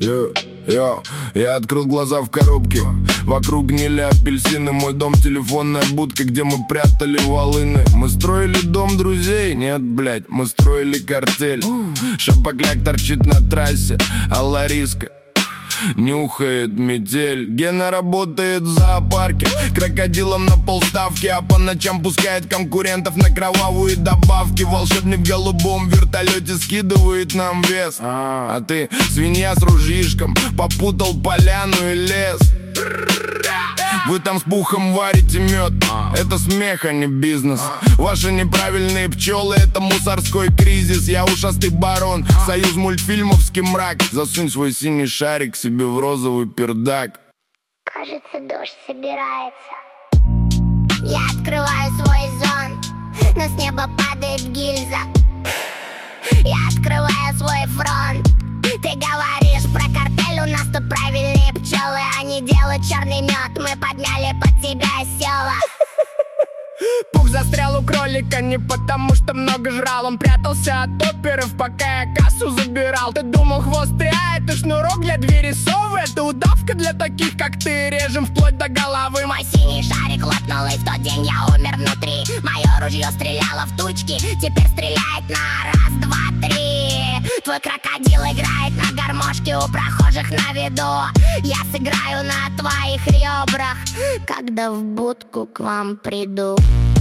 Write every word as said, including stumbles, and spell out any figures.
Йо, йо, я открыл глаза в коробке. Вокруг гнили апельсины. Мой дом, телефонная будка, где мы прятали волыны. Мы строили дом друзей? Нет, блядь, мы строили картель. Шапокляк торчит на трассе, а Лариска нюхает метель. Гена работает в зоопарке, крокодилом на полставки, а по ночам пускает конкурентов на кровавые добавки. Волшебник в голубом вертолете скидывает нам вес. А, а ты, свинья с ружьишком, попутал поляну и лес. Вы там с пухом варите мед. Это смех, а не бизнес. Ваши неправильные пчелы — это мусорской кризис. Я ушастый барон, союз мультфильмовский мрак. Засунь свой синий шарик себе в розовый пердак. Кажется, дождь собирается. Я открываю свой зонт, но с неба падает гильза. Я открываю свой фронт. Ты говоришь про картель, у нас тут правильные пчелы. Они делают черный мед, мы подняли под себя села. Пух застрял у кролика не потому, что много жрал. Он прятался от оперов, пока я кассу забирал. Ты думал, хвост ты, а это шнурок для двери совы. Это удавка для таких, как ты, режем вплоть до головы. Мой синий шарик лопнул, и в тот день я умер внутри. Мое ружье стреляло в тучки, теперь стреляет на раз, два, три. Твой крокодил играет на гармошке у прохожих на виду. Я сыграю на твоих ребрах, когда в будку к вам приду.